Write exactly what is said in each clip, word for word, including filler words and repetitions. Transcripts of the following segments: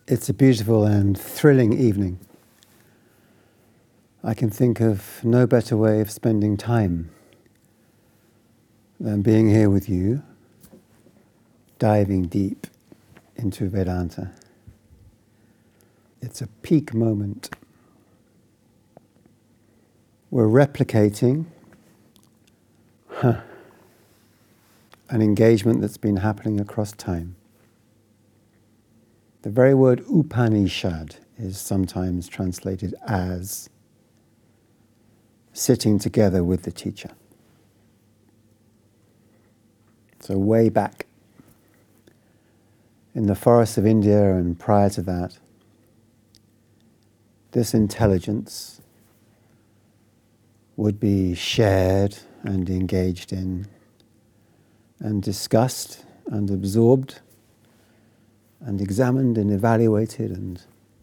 It's a beautiful and thrilling evening. I can think of no better way of spending time than being here with you, diving deep into Vedanta. It's a peak moment. We're replicating huh, an engagement that's been happening across time. The very word Upanishad is sometimes translated as sitting together with the teacher. So way back in the forests of India and prior to that, this intelligence would be shared and engaged in and discussed and absorbed and examined and evaluated and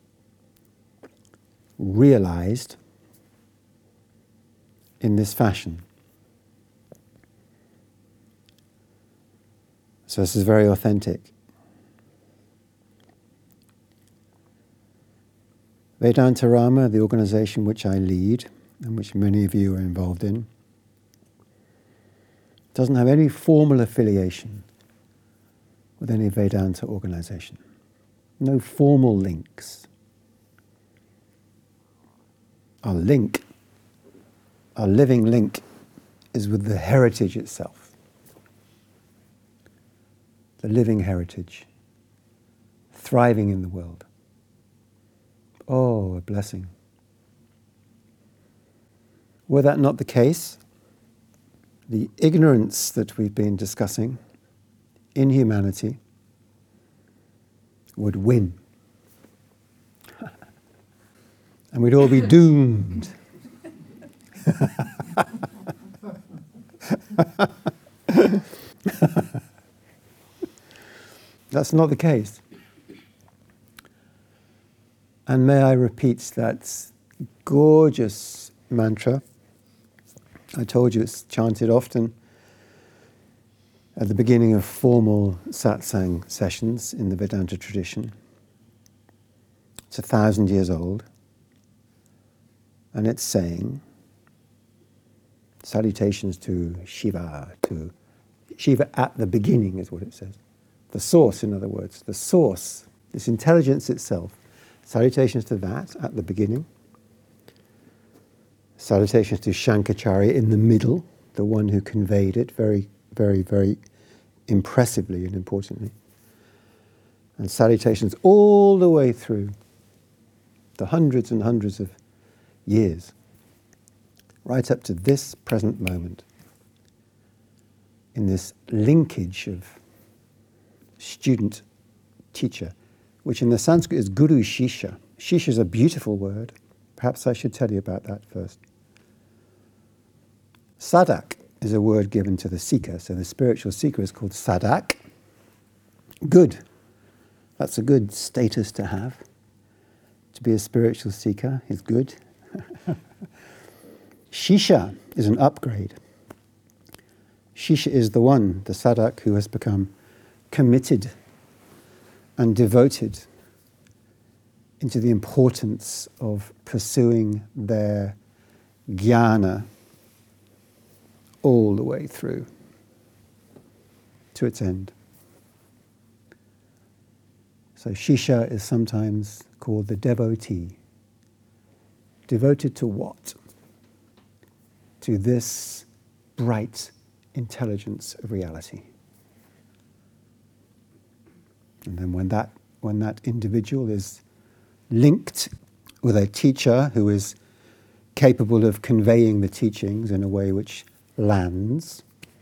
realized in this fashion. So this is very authentic. Vedanta Rama, the organization which I lead and which many of you are involved in, doesn't have any formal affiliation with any Vedanta organization. No formal links. Our link, our living link, is with the heritage itself. The living heritage, thriving in the world. Oh, a blessing. Were that not the case, the ignorance that we've been discussing in humanity would win. And we'd all be doomed. That's not the case. And may I repeat that gorgeous mantra. I told you it's chanted often at the beginning of formal satsang sessions in the Vedanta tradition. It's a thousand years old. And it's saying, salutations to Shiva, to Shiva at the beginning is what it says. The source, in other words, the source, this intelligence itself. Salutations to that at the beginning. Salutations to Shankaracharya in the middle, the one who conveyed it very, very, very impressively and importantly. And salutations all the way through the hundreds and hundreds of years, right up to this present moment, in this linkage of student-teacher, which in the Sanskrit is Guru Shishya. Shishya is a beautiful word. Perhaps I should tell you about that first. Sadak is a word given to the seeker, so the spiritual seeker is called Sadak. Good. That's a good status to have. To be a spiritual seeker is good. Shishya is an upgrade. Shishya is the one, the Sadak, who has become committed and devoted into the importance of pursuing their jnana all the way through to its end. So Shishya is sometimes called the devotee. Devoted to what? To this bright intelligence of reality. And then when that when that individual is linked with a teacher who is capable of conveying the teachings in a way which lands,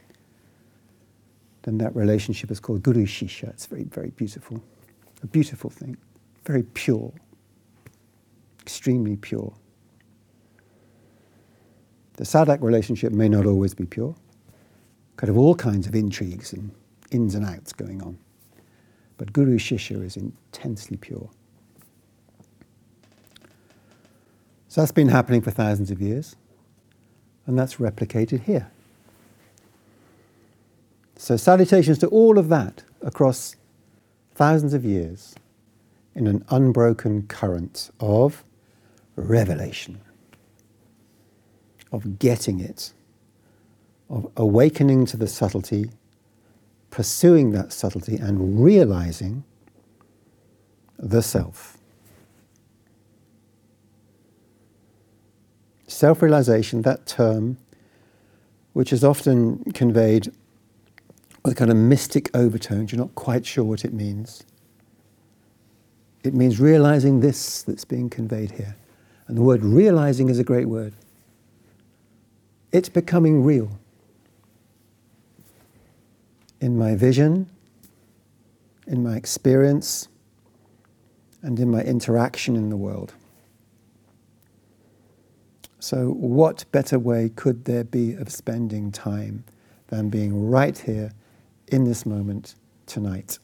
then that relationship is called Guru Shishya. It's very, very beautiful. A beautiful thing. Very pure. Extremely pure. The Sadak relationship may not always be pure. Could have all kinds of intrigues and ins and outs going on. But Guru Shishya is intensely pure. So that's been happening for thousands of years, and that's replicated here. So salutations to all of that across thousands of years in an unbroken current of revelation, of getting it, of awakening to the subtlety, pursuing that subtlety and realizing the self. Self-realization, that term, which is often conveyed with a kind of mystic overtones, you're not quite sure what it means. It means realizing this that's being conveyed here. And the word realizing is a great word. It's becoming real. In my vision, in my experience, and in my interaction in the world. So what better way could there be of spending time than being right here in this moment tonight?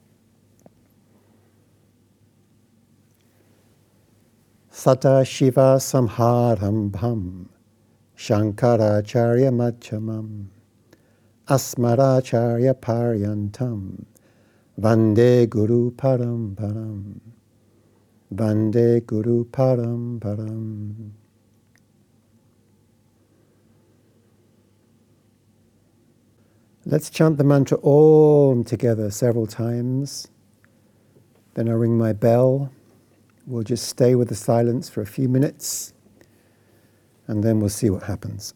Sata Shiva Samharambham Shankaracharya Madhyamam Asmaracharya Paryantam Vande Guru Param Param Vande Guru Param Param. Let's chant the mantra Om together several times. Then I'll ring my bell. We'll just stay with the silence for a few minutes, and then we'll see what happens.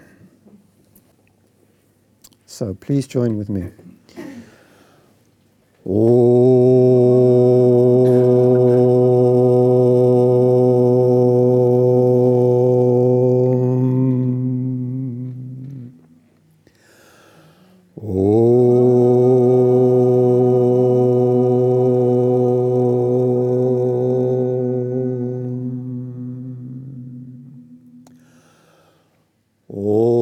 So please join with me. Om. Oh.